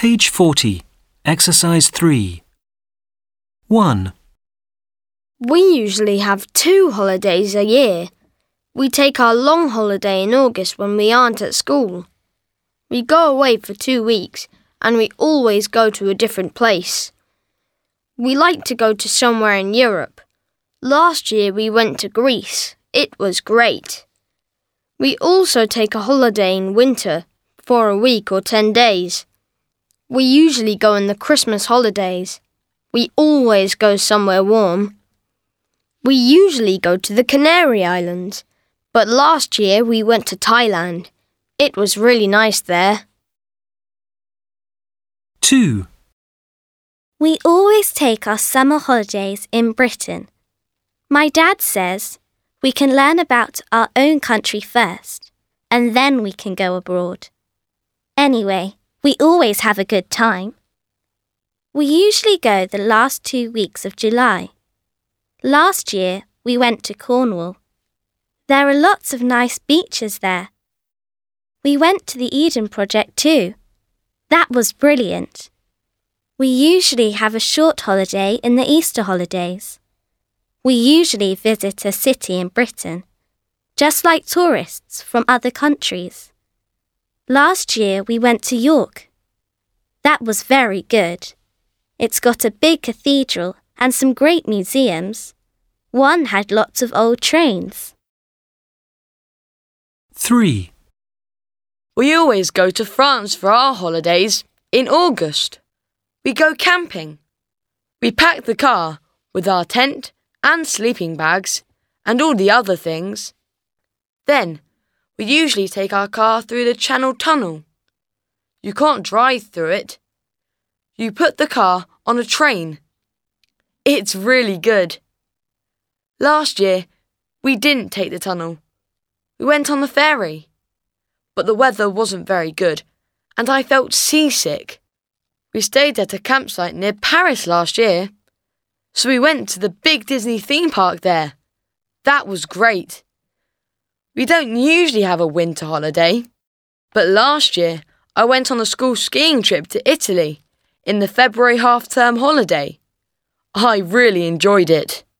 Page 40. Exercise 3. 1. We usually have 2 holidays a year. We take our long holiday in August when we aren't at school. We go away for 2 weeks and we always go to a different place. We like to go to somewhere in Europe. Last year we went to Greece. It was great. We also take a holiday in winter for a week or 10 days. We usually go in the Christmas holidays. We always go somewhere warm. We usually go to the Canary Islands, but last year we went to Thailand. It was really nice there. 2. We always take our summer holidays in Britain. My dad says we can learn about our own country first, and then we can go abroad. Anyway, we always have a good time. We usually go the last 2 weeks of July. Last year, we went to Cornwall. There are lots of nice beaches there. We went to the Eden Project too. That was brilliant. We usually have a short holiday in the Easter holidays. We usually visit a city in Britain, just like tourists from other countries. Last year, we went to York. That was very good. It's got a big cathedral and some great museums. One had lots of old trains. 3. We always go to France for our holidays in August. We go camping. We pack the car with our tent and sleeping bags and all the other things. Then, we usually take our car through the Channel Tunnel. You can't drive through it. You put the car on a train. It's really good. Last year, we didn't take the tunnel. We went on the ferry. But the weather wasn't very good, and I felt seasick. We stayed at a campsite near Paris last year, so we went to the big Disney theme park there. That was great. We don't usually have a winter holiday, but last year I went on a school skiing trip to Italy in the February half-term holiday. I really enjoyed it.